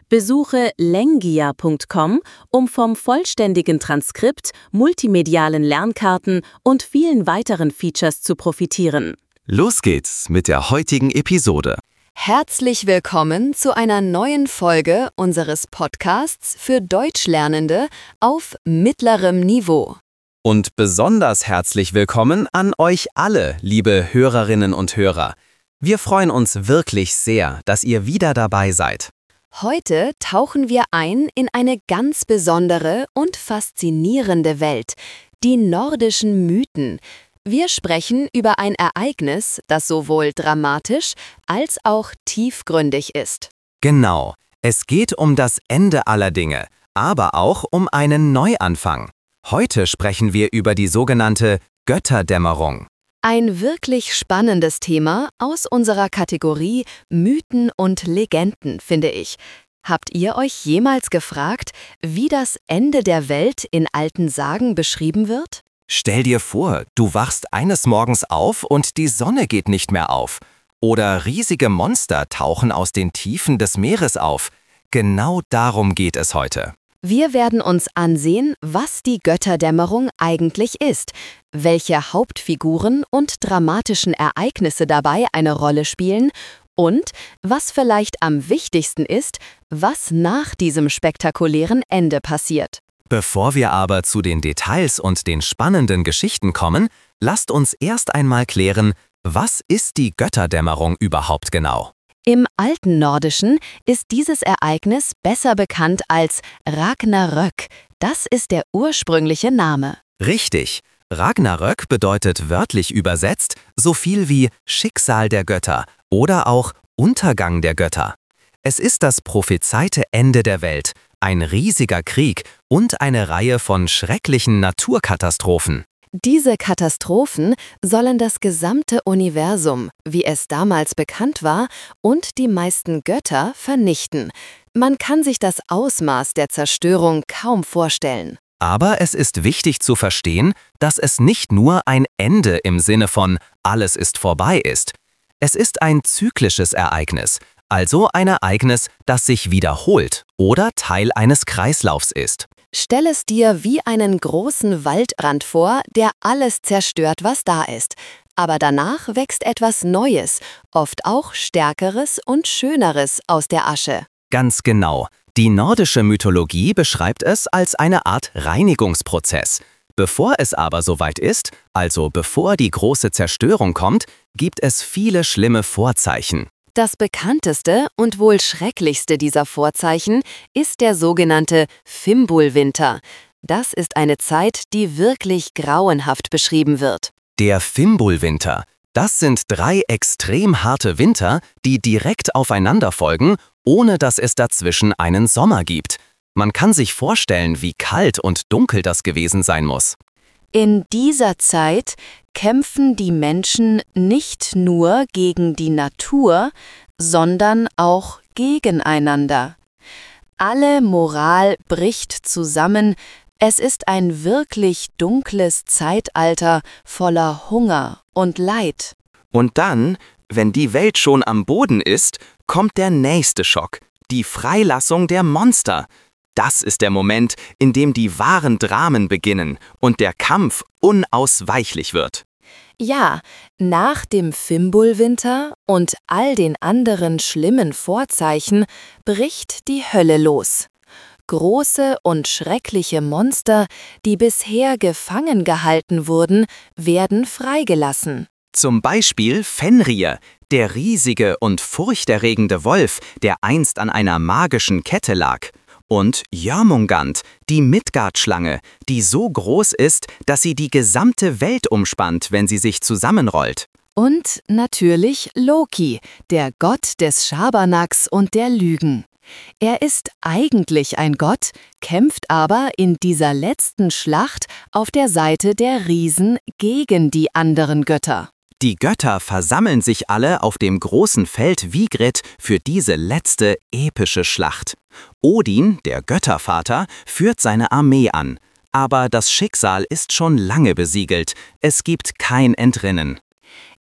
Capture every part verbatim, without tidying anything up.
Besuche lengia punkt com, um vom vollständigen Transkript, multimedialen Lernkarten und vielen weiteren Features zu profitieren. Los geht's mit der heutigen Episode. Herzlich willkommen zu einer neuen Folge unseres Podcasts für Deutschlernende auf mittlerem Niveau. Und besonders herzlich willkommen an euch alle, liebe Hörerinnen und Hörer. Wir freuen uns wirklich sehr, dass ihr wieder dabei seid. Heute tauchen wir ein in eine ganz besondere und faszinierende Welt, die nordischen Mythen. Wir sprechen über ein Ereignis, das sowohl dramatisch als auch tiefgründig ist. Genau, es geht um das Ende aller Dinge, aber auch um einen Neuanfang. Heute sprechen wir über die sogenannte Götterdämmerung. Ein wirklich spannendes Thema aus unserer Kategorie Mythen und Legenden, finde ich. Habt ihr euch jemals gefragt, wie das Ende der Welt in alten Sagen beschrieben wird? Stell dir vor, du wachst eines Morgens auf und die Sonne geht nicht mehr auf. Oder riesige Monster tauchen aus den Tiefen des Meeres auf. Genau darum geht es heute. Wir werden uns ansehen, was die Götterdämmerung eigentlich ist, welche Hauptfiguren und dramatischen Ereignisse dabei eine Rolle spielen und, was vielleicht am wichtigsten ist, was nach diesem spektakulären Ende passiert. Bevor wir aber zu den Details und den spannenden Geschichten kommen, lasst uns erst einmal klären, was ist die Götterdämmerung überhaupt genau? Im alten Nordischen ist dieses Ereignis besser bekannt als Ragnarök. Das ist der ursprüngliche Name. Richtig. Ragnarök bedeutet wörtlich übersetzt so viel wie Schicksal der Götter oder auch Untergang der Götter. Es ist das prophezeite Ende der Welt, ein riesiger Krieg und eine Reihe von schrecklichen Naturkatastrophen. Diese Katastrophen sollen das gesamte Universum, wie es damals bekannt war, und die meisten Götter vernichten. Man kann sich das Ausmaß der Zerstörung kaum vorstellen. Aber es ist wichtig zu verstehen, dass es nicht nur ein Ende im Sinne von alles ist vorbei ist. Es ist ein zyklisches Ereignis, also ein Ereignis, das sich wiederholt oder Teil eines Kreislaufs ist. Stell es dir wie einen großen Waldrand vor, der alles zerstört, was da ist. Aber danach wächst etwas Neues, oft auch Stärkeres und Schöneres aus der Asche. Ganz genau. Die nordische Mythologie beschreibt es als eine Art Reinigungsprozess. Bevor es aber soweit ist, also bevor die große Zerstörung kommt, gibt es viele schlimme Vorzeichen. Das bekannteste und wohl schrecklichste dieser Vorzeichen ist der sogenannte Fimbulwinter. Das ist eine Zeit, die wirklich grauenhaft beschrieben wird. Der Fimbulwinter, das sind drei extrem harte Winter, die direkt aufeinander folgen, ohne dass es dazwischen einen Sommer gibt. Man kann sich vorstellen, wie kalt und dunkel das gewesen sein muss. In dieser Zeit kämpfen die Menschen nicht nur gegen die Natur, sondern auch gegeneinander. Alle Moral bricht zusammen, es ist ein wirklich dunkles Zeitalter voller Hunger und Leid. Und dann, wenn die Welt schon am Boden ist, kommt der nächste Schock, die Freilassung der Monster. Das ist der Moment, in dem die wahren Dramen beginnen und der Kampf unausweichlich wird. Ja, nach dem Fimbulwinter und all den anderen schlimmen Vorzeichen bricht die Hölle los. Große und schreckliche Monster, die bisher gefangen gehalten wurden, werden freigelassen. Zum Beispiel Fenrir, der riesige und furchterregende Wolf, der einst an einer magischen Kette lag. Und Jörmungand, die Midgard-Schlange, die so groß ist, dass sie die gesamte Welt umspannt, wenn sie sich zusammenrollt. Und natürlich Loki, der Gott des Schabernacks und der Lügen. Er ist eigentlich ein Gott, kämpft aber in dieser letzten Schlacht auf der Seite der Riesen gegen die anderen Götter. Die Götter versammeln sich alle auf dem großen Feld Vigrid für diese letzte epische Schlacht. Odin, der Göttervater, führt seine Armee an. Aber das Schicksal ist schon lange besiegelt. Es gibt kein Entrinnen.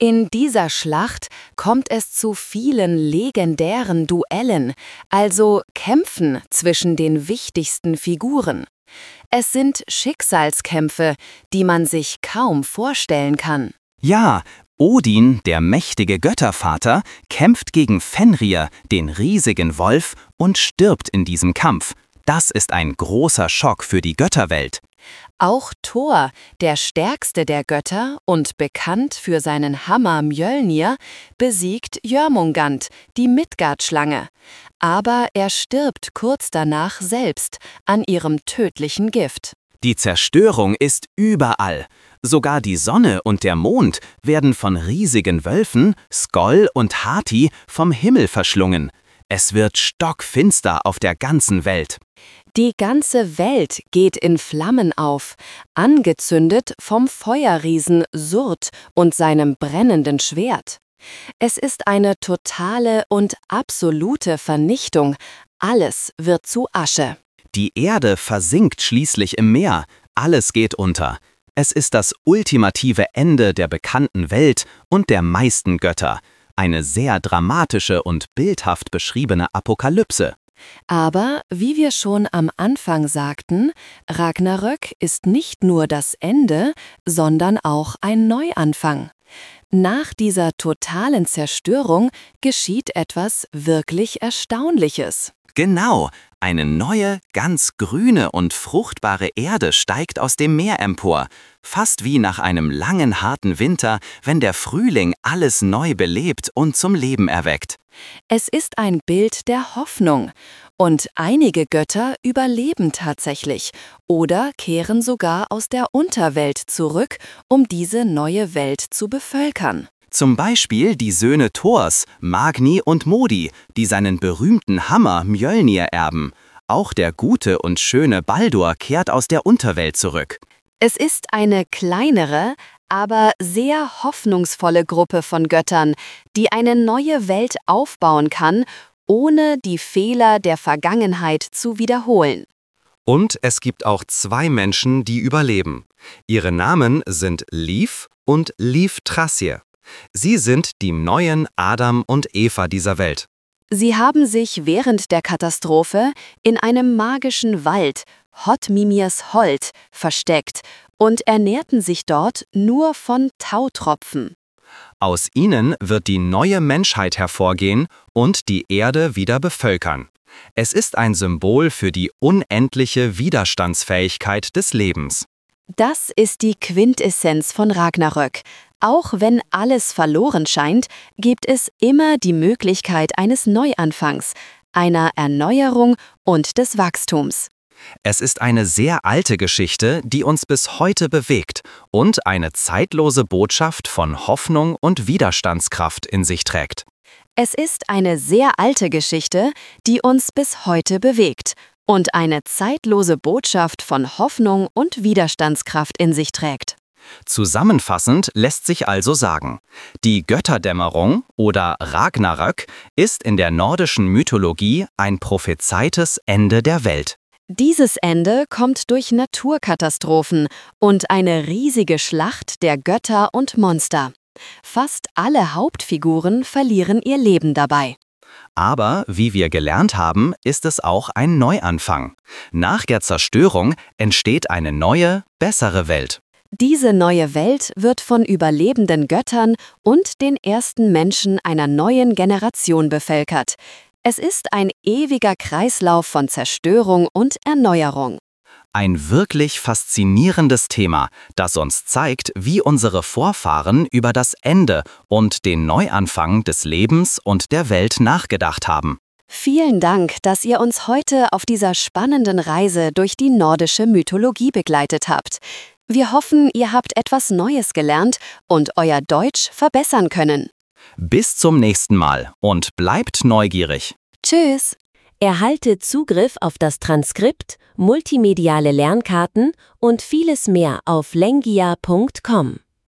In dieser Schlacht kommt es zu vielen legendären Duellen, also Kämpfen zwischen den wichtigsten Figuren. Es sind Schicksalskämpfe, die man sich kaum vorstellen kann. Ja, Odin, der mächtige Göttervater, kämpft gegen Fenrir, den riesigen Wolf, und stirbt in diesem Kampf. Das ist ein großer Schock für die Götterwelt. Auch Thor, der stärkste der Götter und bekannt für seinen Hammer Mjölnir, besiegt Jörmungand, die Midgard-Schlange. Aber er stirbt kurz danach selbst an ihrem tödlichen Gift. Die Zerstörung ist überall. Sogar die Sonne und der Mond werden von riesigen Wölfen, Skoll und Hati, vom Himmel verschlungen. Es wird stockfinster auf der ganzen Welt. Die ganze Welt geht in Flammen auf, angezündet vom Feuerriesen Surd und seinem brennenden Schwert. Es ist eine totale und absolute Vernichtung. Alles wird zu Asche. Die Erde versinkt schließlich im Meer. Alles geht unter. Es ist das ultimative Ende der bekannten Welt und der meisten Götter. Eine sehr dramatische und bildhaft beschriebene Apokalypse. Aber, wie wir schon am Anfang sagten, Ragnarök ist nicht nur das Ende, sondern auch ein Neuanfang. Nach dieser totalen Zerstörung geschieht etwas wirklich Erstaunliches. Genau, eine neue, ganz grüne und fruchtbare Erde steigt aus dem Meer empor, fast wie nach einem langen, harten Winter, wenn der Frühling alles neu belebt und zum Leben erweckt. Es ist ein Bild der Hoffnung, und einige Götter überleben tatsächlich oder kehren sogar aus der Unterwelt zurück, um diese neue Welt zu bevölkern. Zum Beispiel die Söhne Thors, Magni und Modi, die seinen berühmten Hammer Mjölnir erben. Auch der gute und schöne Baldur kehrt aus der Unterwelt zurück. Es ist eine kleinere, aber sehr hoffnungsvolle Gruppe von Göttern, die eine neue Welt aufbauen kann, ohne die Fehler der Vergangenheit zu wiederholen. Und es gibt auch zwei Menschen, die überleben. Ihre Namen sind Liv und Liv Trassir. Sie sind die neuen Adam und Eva dieser Welt. Sie haben sich während der Katastrophe in einem magischen Wald, Hotmimirs Holt, versteckt und ernährten sich dort nur von Tautropfen. Aus ihnen wird die neue Menschheit hervorgehen und die Erde wieder bevölkern. Es ist ein Symbol für die unendliche Widerstandsfähigkeit des Lebens. Das ist die Quintessenz von Ragnarök. Auch wenn alles verloren scheint, gibt es immer die Möglichkeit eines Neuanfangs, einer Erneuerung und des Wachstums. Es ist eine sehr alte Geschichte, die uns bis heute bewegt und eine zeitlose Botschaft von Hoffnung und Widerstandskraft in sich trägt. Es ist eine sehr alte Geschichte, die uns bis heute bewegt und eine zeitlose Botschaft von Hoffnung und Widerstandskraft in sich trägt. Zusammenfassend lässt sich also sagen, die Götterdämmerung oder Ragnarök ist in der nordischen Mythologie ein prophezeites Ende der Welt. Dieses Ende kommt durch Naturkatastrophen und eine riesige Schlacht der Götter und Monster. Fast alle Hauptfiguren verlieren ihr Leben dabei. Aber, wie wir gelernt haben, ist es auch ein Neuanfang. Nach der Zerstörung entsteht eine neue, bessere Welt. Diese neue Welt wird von überlebenden Göttern und den ersten Menschen einer neuen Generation bevölkert. Es ist ein ewiger Kreislauf von Zerstörung und Erneuerung. Ein wirklich faszinierendes Thema, das uns zeigt, wie unsere Vorfahren über das Ende und den Neuanfang des Lebens und der Welt nachgedacht haben. Vielen Dank, dass ihr uns heute auf dieser spannenden Reise durch die nordische Mythologie begleitet habt. Wir hoffen, ihr habt etwas Neues gelernt und euer Deutsch verbessern können. Bis zum nächsten Mal und bleibt neugierig. Tschüss! Erhalte Zugriff auf das Transkript, multimediale Lernkarten und vieles mehr auf lengia punkt com.